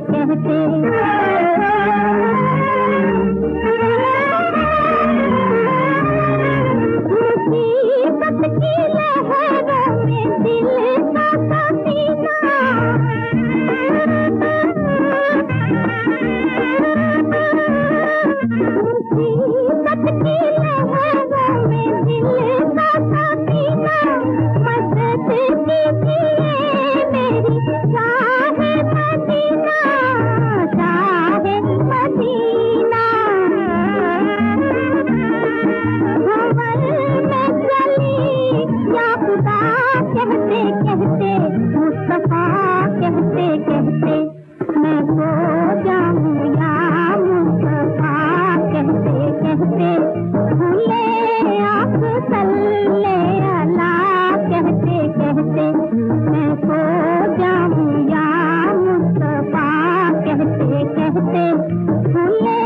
कहते मुसीबत की लहरों में दिल का सफीना मुसीबत की लहरों में दिल का सफीना मदद कीजिए मेरी शाहे मदीना शाहे मदीना भंवर में चली या खुदा कहते कहते मुस्तफा कहते कहते मैं सो जाऊं या मुस्तफा कहते कहते भूले आँख तल्ले अला कहते कहते मैं सो जाऊं या मुस्तफा कहते कहते भूले